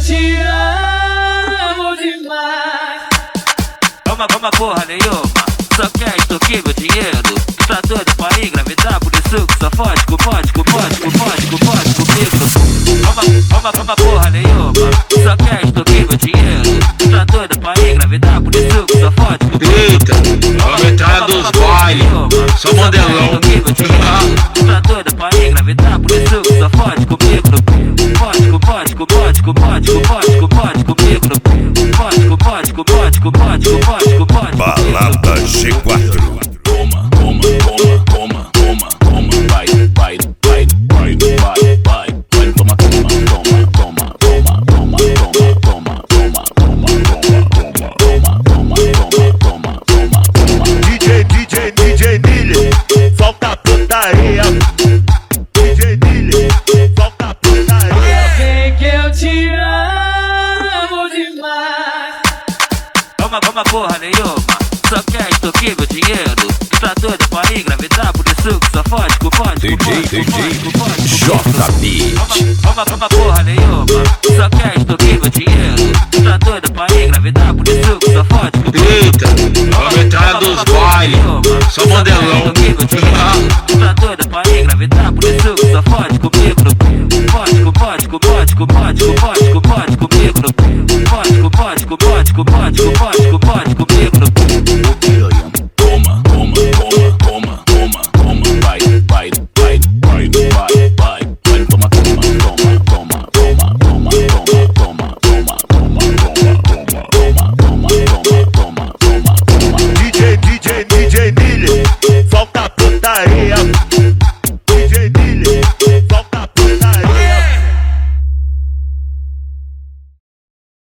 te amo demais. Toma porra nenhuma, só quer extorquir meu dinheiro. Tá doido pra engravidar, por isso que só fode comigo. Toma porra nenhuma, só quer extorquir meu dinheiro. Tá doido pra engravidar, por isso que só fode comigo. Eita, vamos entrar dos bailes, só modelão. Tá doido pra engravidar, por isso que só fode comigo. Pode comigo. Balada G4. Toma, vai, DJ Nile, solta a putaria. DJ Nile, solta a putaria. Vem que eu te amo demais. Toma porra nenhuma, só quer extorquir meu dinheiro. Tá doido pra engravidar, por isso que só fode DJ J-Beat. Toma porra nenhuma, só quer extorquir meu dinheiro. Tá doido pra engravidar, por isso que só fode comigo. Eita, vamos entrar dos bailes, só modelão. Tá doido pra engravidar, por isso que só fode comigo. Pode comigo.